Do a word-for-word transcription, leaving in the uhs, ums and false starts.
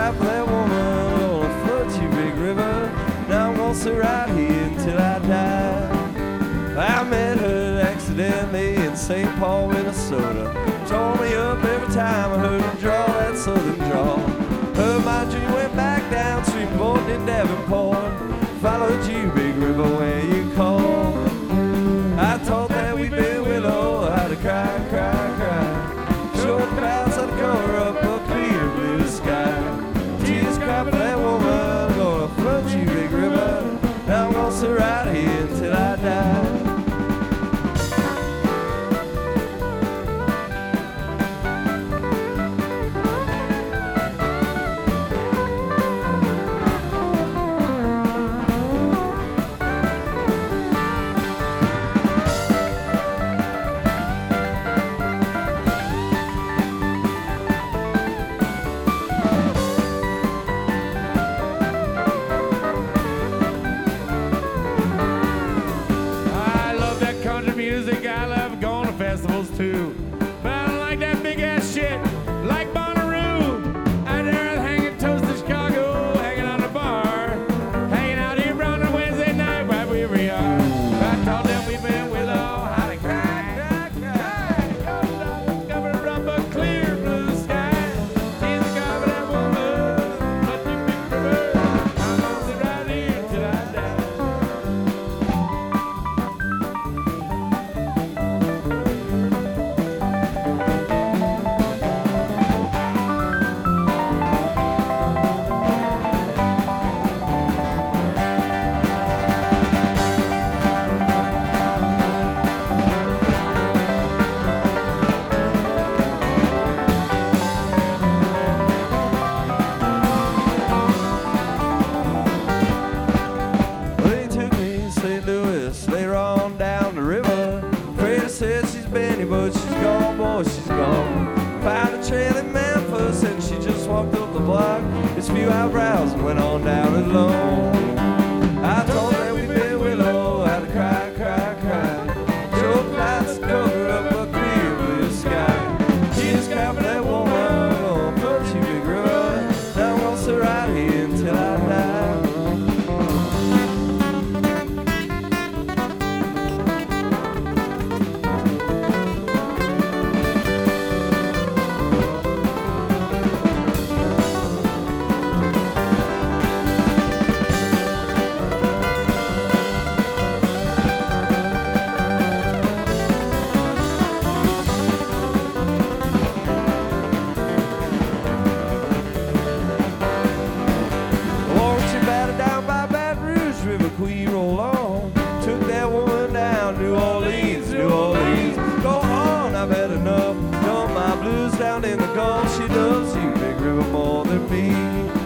cry for that woman, gonna flood you, Big River. Now I'm gonna sit right here until I die. I met her accidentally in Saint Paul, Minnesota. Tore me up every time I heard her draw that southern drawl. Heard my dream went back downstream, born in Davenport. Followed you, Big River, where you called. I thought that we'd be willow, how to cry, cry, cry. Short clouds had to cover up a clear blue sky. Tears cry for that woman, gonna flood you, Big River. Now I'm gonna sit right here until I die. Music, I love going to festivals too. But I don't like that big ass shit like Bonnaroo. Out there hanging toast to Chicago, hanging on the bar, hanging out here on a Wednesday night right where we are. I told them we've been with all how to cry, cry, cry. Cover up a clear blue sky. Tears cover that woman, let you pick the bird. I'm gonna sit right here till I die. Later on down the river, Freda said she's Benny, but she's gone, boy, she's gone. Found a trail in Memphis and she just walked up the block. It's a few eyebrows and went on down alone. I told her we'd been willow, had to cry, cry, cry. Choke lights cover up a clear blue sky. Tears cry for that woman, gonna put you, Big River. Now I'm gonna sit right here until I die. We roll on, took that woman down, New Orleans, New Orleans. Go on, I've had enough. Dump my blues down in the Gulf. She loves you, Big River, more than me.